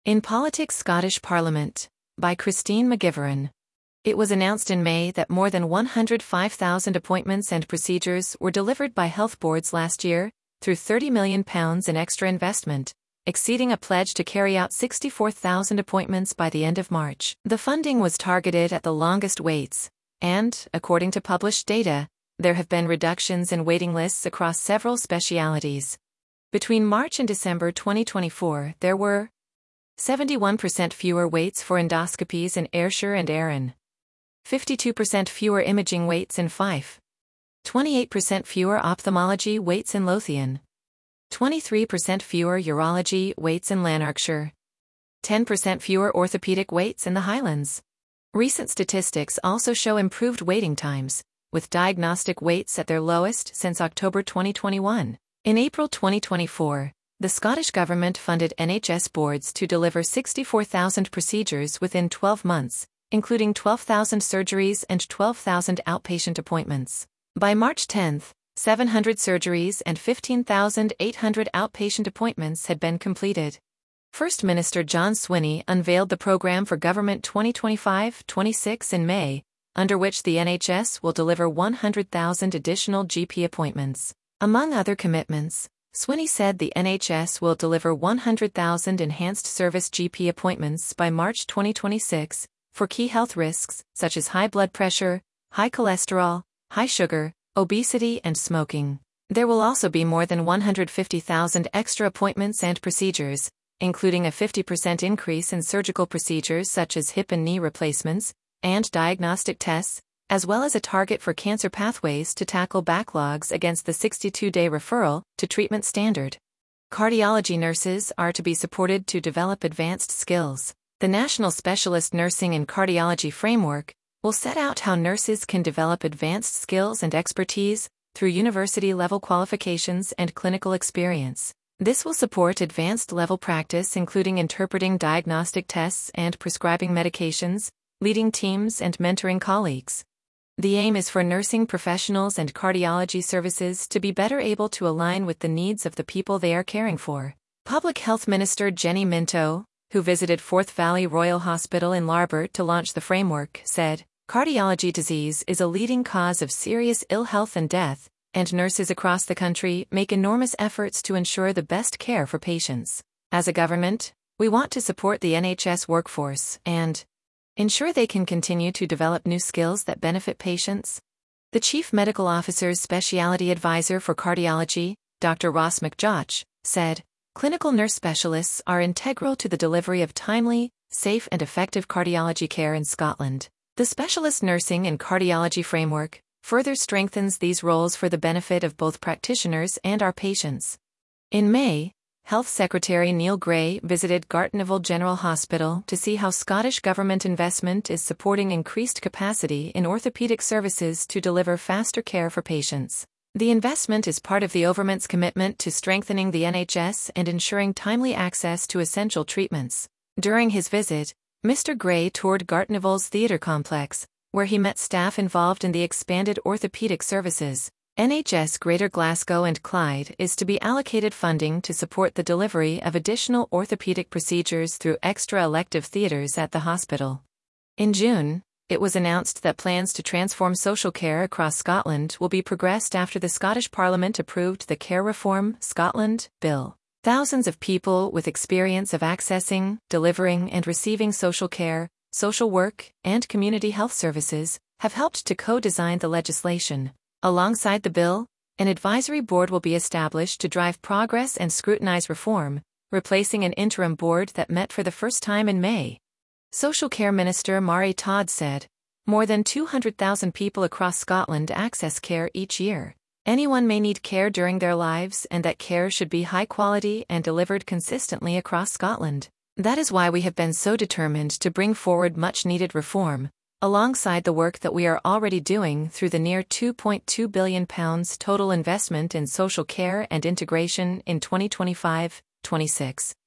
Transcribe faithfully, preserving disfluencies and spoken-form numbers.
In Politics Scottish Parliament, by Christine McGivern. It was announced in May that more than one hundred five thousand appointments and procedures were delivered by health boards last year, through thirty million pounds in extra investment, exceeding a pledge to carry out sixty-four thousand appointments by the end of March. The funding was targeted at the longest waits, and, according to published data, there have been reductions in waiting lists across several specialities. Between March and December twenty twenty-four, there were seventy-one percent fewer waits for endoscopies in Ayrshire and Arran, fifty-two percent fewer imaging waits in Fife, twenty-eight percent fewer ophthalmology waits in Lothian, twenty-three percent fewer urology waits in Lanarkshire, ten percent fewer orthopedic waits in the Highlands. Recent statistics also show improved waiting times, with diagnostic waits at their lowest since October twenty twenty-one. In April twenty twenty-four, the Scottish Government funded N H S boards to deliver sixty-four thousand procedures within twelve months, including twelve thousand surgeries and twelve thousand outpatient appointments. By March tenth, seven hundred surgeries and fifteen thousand eight hundred outpatient appointments had been completed. First Minister John Swinney unveiled the programme for Government twenty twenty-five twenty-six in May, under which the N H S will deliver one hundred thousand additional G P appointments. Among other commitments, Swinney said the N H S will deliver one hundred thousand enhanced service G P appointments by March twenty twenty-six, for key health risks such as high blood pressure, high cholesterol, high sugar, obesity and smoking. There will also be more than one hundred fifty thousand extra appointments and procedures, including a fifty percent increase in surgical procedures such as hip and knee replacements, and diagnostic tests, as well as a target for cancer pathways to tackle backlogs against the sixty-two day referral to treatment standard. Cardiology nurses are to be supported to develop advanced skills. The National Specialist Nursing and Cardiology Framework will set out how nurses can develop advanced skills and expertise through university-level qualifications and clinical experience. This will support advanced-level practice including interpreting diagnostic tests and prescribing medications, leading teams and mentoring colleagues. The aim is for nursing professionals and cardiology services to be better able to align with the needs of the people they are caring for. Public Health Minister Jenny Minto, who visited Forth Valley Royal Hospital in Larbert to launch the framework, said, "Cardiology disease is a leading cause of serious ill health and death, and nurses across the country make enormous efforts to ensure the best care for patients. As a government, we want to support the N H S workforce and ensure they can continue to develop new skills that benefit patients." The Chief Medical Officer's Specialty Advisor for Cardiology, Doctor Ross McJoch, said, "Clinical nurse specialists are integral to the delivery of timely, safe and effective cardiology care in Scotland. The Specialist Nursing and Cardiology Framework further strengthens these roles for the benefit of both practitioners and our patients." In May, Health Secretary Neil Gray visited Gartnavel General Hospital to see how Scottish Government investment is supporting increased capacity in orthopaedic services to deliver faster care for patients. The investment is part of the government's commitment to strengthening the N H S and ensuring timely access to essential treatments. During his visit, Mister Gray toured Gartnavel's theatre complex, where he met staff involved in the expanded orthopaedic services. N H S Greater Glasgow and Clyde is to be allocated funding to support the delivery of additional orthopaedic procedures through extra elective theatres at the hospital. In June, it was announced that plans to transform social care across Scotland will be progressed after the Scottish Parliament approved the Care Reform Scotland Bill. Thousands of people with experience of accessing, delivering and receiving social care, social work, and community health services have helped to co-design the legislation. Alongside the bill, an advisory board will be established to drive progress and scrutinise reform, replacing an interim board that met for the first time in May. Social Care Minister Mari Todd said, "More than two hundred thousand people across Scotland access care each year. Anyone may need care during their lives and that care should be high quality and delivered consistently across Scotland. That is why we have been so determined to bring forward much-needed reform, alongside the work that we are already doing through the near two point two billion pounds total investment in social care and integration in twenty twenty-five twenty-six.